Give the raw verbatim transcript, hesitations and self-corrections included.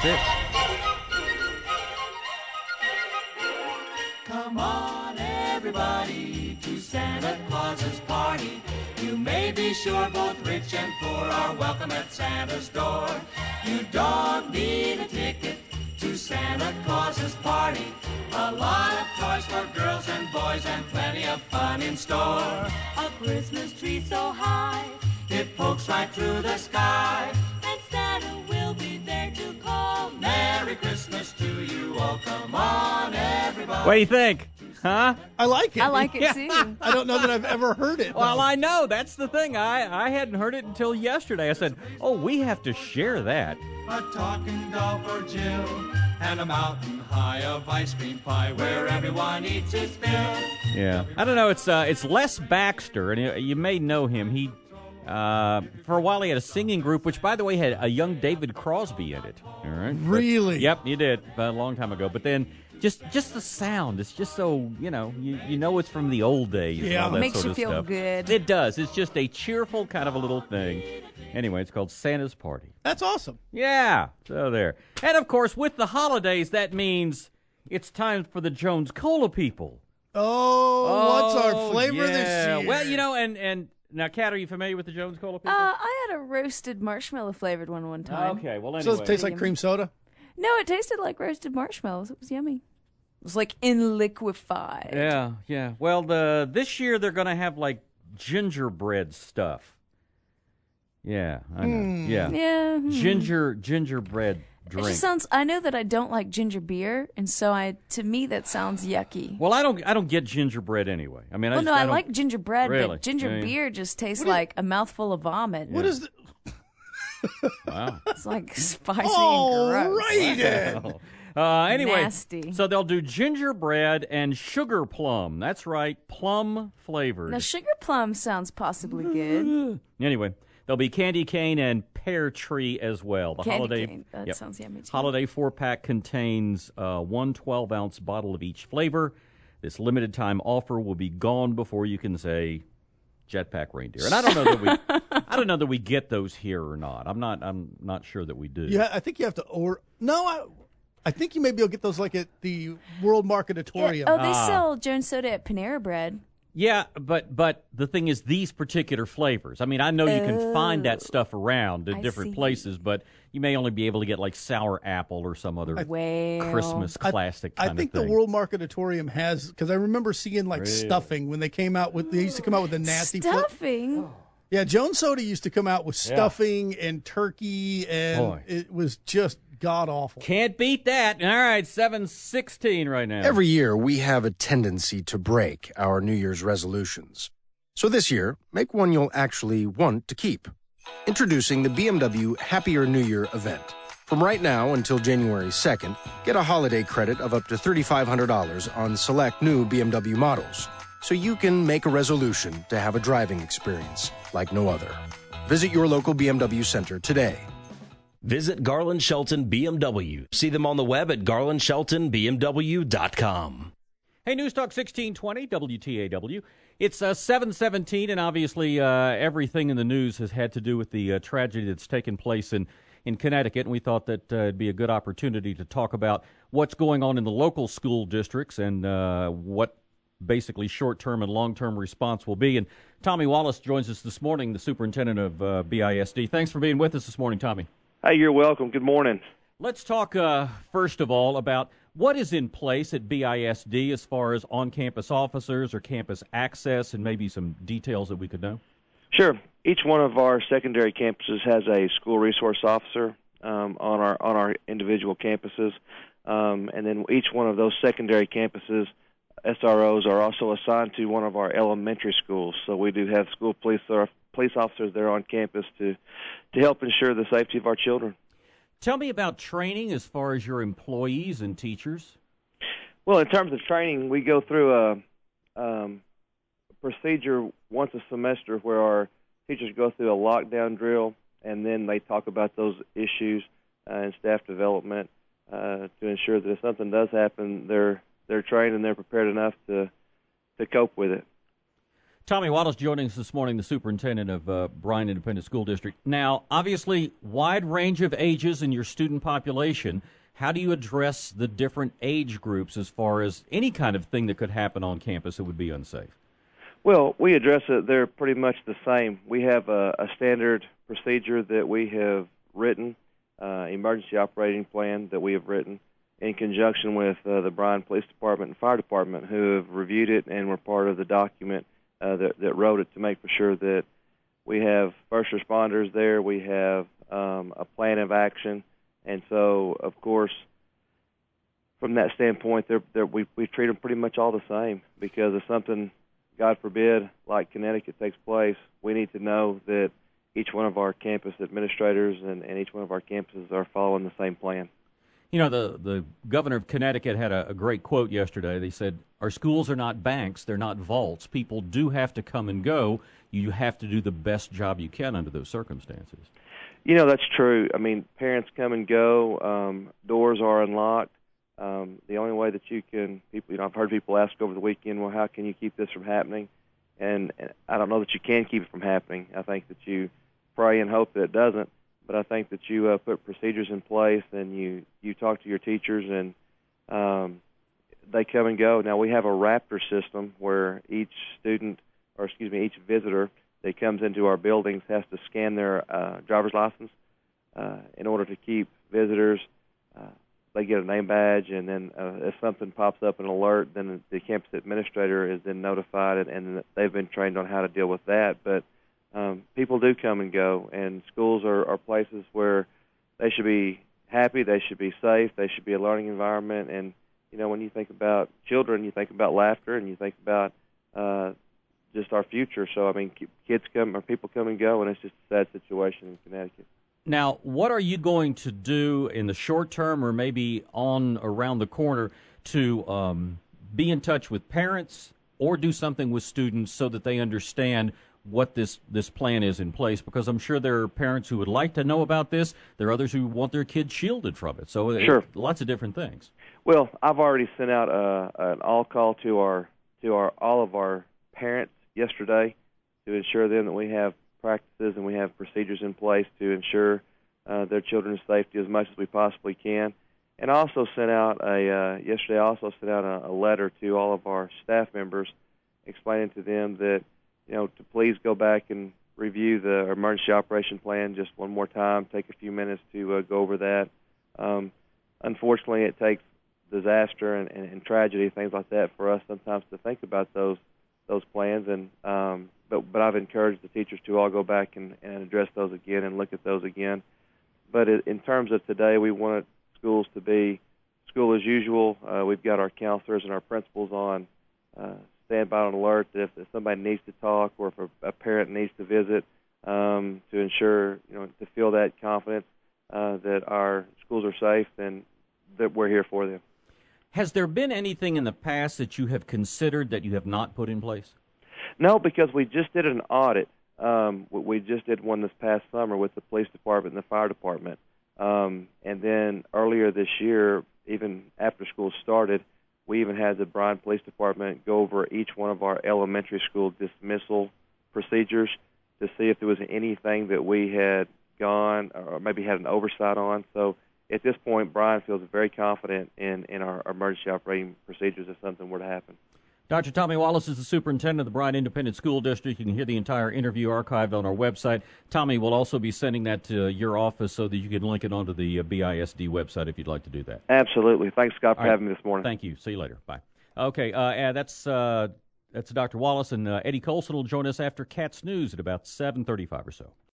six. Come on, everybody, to Santa Claus's party. You may be sure both rich and poor are welcome at Santa's door. You don't need a ticket to Santa Claus's party. A lot of toys for girls and boys and plenty of fun in store. A Christmas tree so high, it pokes right through the sky. And Santa will be there to call Merry Christmas to you all. Come on, everybody. What do you think? Huh? I like it. I like it, too. I don't know that I've ever heard it. Well, though. I know. That's the thing. I, I hadn't heard it until yesterday. I said, oh, we have to share that. A talking doll for Jill, and a mountain high of ice cream pie where everyone eats his fill. Yeah. I don't know. It's uh, it's Les Baxter, and you, you may know him. He, uh, for a while, he had a singing group, which, by the way, had a young David Crosby in it. All right. Really? But, yep, you did a long time ago. But then just just the sound, it's just so, you know, you, you know it's from the old days. Yeah. And all that Makes sort you of feel stuff. good. It does. It's just a cheerful kind of a little thing. Anyway, it's called Santa's Party. That's awesome. Yeah, so there. And, of course, with the holidays, that means it's time for the Jones Cola people. Oh, what's our Oh, flavor yeah. this year? Well, you know, and, and now, Kat, are you familiar with the Jones Cola people? Uh, I had a roasted marshmallow flavored one one time. Okay, well, So anyway. it tastes like cream soda? No, it tasted like roasted marshmallows. It was yummy. It was like in liquefied. Yeah, yeah. Well, the this year they're going to have, like, gingerbread stuff. Yeah, I know. Mm. Yeah. Yeah. hmm. Ginger, gingerbread It drink. just sounds. I know that I don't like ginger beer, and so I, to me, that sounds yucky. Well, I don't I don't get gingerbread anyway. I mean, I Well, just, no, I, don't- like gingerbread, Really? but ginger Yeah, yeah. beer just tastes What is- like a mouthful of vomit. What is the... Wow. It's like spicy All and gross. right, then. Uh, anyway, Nasty. so they'll do gingerbread and sugar plum. That's right, plum flavored. Now, sugar plum sounds possibly good. Anyway, there'll be candy cane and pear tree as well. The Candy holiday cane. That yep. sounds yummy, too. Holiday four-pack contains uh, one twelve-ounce bottle of each flavor. This limited time offer will be gone before you can say jetpack reindeer. And I don't know that we I don't know that we get those here or not. I'm not I'm not sure that we do. Yeah, I think you have to or no, I I think you may be able to get those like at the World Market Yeah, Auditorium. oh, they Ah. sell Jones Soda at Panera Bread. Yeah, but but the thing is, these particular flavors. I mean, I know you can find that stuff around at I different see. places, but you may only be able to get like sour apple or some other Well, Christmas I- classic I, kind think of thing. the World Market Auditorium has because I remember seeing like Really? stuffing when they came out with they used to come out with the nasty fla- stuffing. Yeah, Jones Soda used to come out with stuffing and turkey, and Boy. it was just god awful. Can't beat that. All right, seven sixteen right now. Every year, we have a tendency to break our New Year's resolutions. So this year, make one you'll actually want to keep. Introducing the B M W Happier New Year event. From right now until January second, get a holiday credit of up to three thousand five hundred dollars on select new B M W models, so you can make a resolution to have a driving experience like no other. Visit your local B M W center today. Visit Garland Shelton B M W. See them on the web at garland shelton b m w dot com. Hey, News Talk sixteen twenty, W T A W. It's uh, seven seventeen, and obviously uh, everything in the news has had to do with the uh, tragedy that's taken place in, in Connecticut, and we thought that uh, it'd be a good opportunity to talk about what's going on in the local school districts and uh, what basically short-term and long-term response will be. And Tommy Wallace joins us this morning, the superintendent of uh, B I S D. Thanks for being with us this morning, Tommy. Hey, you're welcome. Good morning. Let's talk, uh, first of all, about what is in place at B I S D as far as on-campus officers or campus access and maybe some details that we could know. Sure. Each one of our secondary campuses has a school resource officer um, on our on our individual campuses, um, and then each one of those secondary campuses, S R Os are also assigned to one of our elementary schools. So we do have school police or police officers there on campus to to help ensure the safety of our children. Tell me about training as far as your employees and teachers. Well, in terms of training, we go through a um, procedure once a semester where our teachers go through a lockdown drill, and then they talk about those issues uh, and staff development uh, to ensure that if something does happen, they're they're trained and they're prepared enough to to cope with it. Tommy Wallace joining us this morning, the superintendent of uh, Bryan Independent School District. Now, obviously, wide range of ages in your student population. How do you address the different age groups as far as any kind of thing that could happen on campus that would be unsafe? Well, we address it. They're pretty much the same. We have a, a standard procedure that we have written, uh, emergency operating plan that we have written in conjunction with uh, the Bryan Police Department and Fire Department, who have reviewed it and were part of the document uh, that, that wrote it to make for sure that we have first responders there, we have um, a plan of action, and so, of course, from that standpoint, they're, they're, we, we treat them pretty much all the same, because if something, God forbid, like Connecticut takes place, we need to know that each one of our campus administrators and, and each one of our campuses are following the same plan. You know, the, the governor of Connecticut had a, a great quote yesterday. They said, our schools are not banks, they're not vaults. People do have to come and go. You have to do the best job you can under those circumstances. You know, that's true. I mean, parents come and go. Um, doors are unlocked. Um, the only way that you can, people, you know, I've heard people ask over the weekend, well, how can you keep this from happening? And, and I don't know that you can keep it from happening. I think that you pray and hope that it doesn't. But I think that you uh, put procedures in place, and you, you talk to your teachers, and um, they come and go. Now, we have a Raptor system where each student, or excuse me, each visitor that comes into our buildings has to scan their uh, driver's license uh, in order to keep visitors. Uh, they get a name badge, and then uh, if something pops up, an alert, then the campus administrator is then notified, and, and they've been trained on how to deal with that. But Um, people do come and go, and schools are, are places where they should be happy, they should be safe, they should be a learning environment. And, you know, when you think about children, you think about laughter, and you think about uh, just our future. So, I mean, kids come, or people come and go, and it's just a sad situation in Connecticut. Now, what are you going to do in the short term, or maybe on around the corner, to um, be in touch with parents or do something with students so that they understand what this, this plan is in place? Because I'm sure there are parents who would like to know about this. There are others who want their kids shielded from it. So sure. it, lots of different things. Well, I've already sent out a, an all call to our to our all of our parents yesterday to ensure them that we have practices and we have procedures in place to ensure uh, their children's safety as much as we possibly can. And I also sent out a uh, yesterday. I also sent out a, a letter to all of our staff members, explaining to them that, you know, to please go back and review the emergency operation plan just one more time. Take a few minutes to uh, go over that. Um, unfortunately, it takes disaster and, and, and tragedy, things like that, for us sometimes to think about those those plans. And um, but but I've encouraged the teachers to all go back and, and address those again and look at those again. But it, in terms of today, we wanted schools to be school as usual. Uh, we've got our counselors and our principals on Uh, stand by on alert if, if somebody needs to talk or if a, a parent needs to visit, um, to ensure, you know, to feel that confidence uh, that our schools are safe and that we're here for them. Has there been anything in the past that you have considered that you have not put in place? No, because we just did an audit. Um, we just did one this past summer with the police department and the fire department. Um, and then earlier this year, even after school started, we even had the Bryan Police Department go over each one of our elementary school dismissal procedures to see if there was anything that we had gone or maybe had an oversight on. So at this point, Bryan feels very confident in, in our emergency operating procedures if something were to happen. Doctor Tommy Wallace is the superintendent of the Bryan Independent School District. You can hear the entire interview archived on our website. Tommy will also be sending that to your office so that you can link it onto the uh, B I S D website if you'd like to do that. Absolutely. Thanks, Scott, for right. having me this morning. Thank you. See you later. Bye. Okay, uh, and that's uh, that's Doctor Wallace, and uh, Eddie Colson will join us after Cats News at about seven thirty-five or so.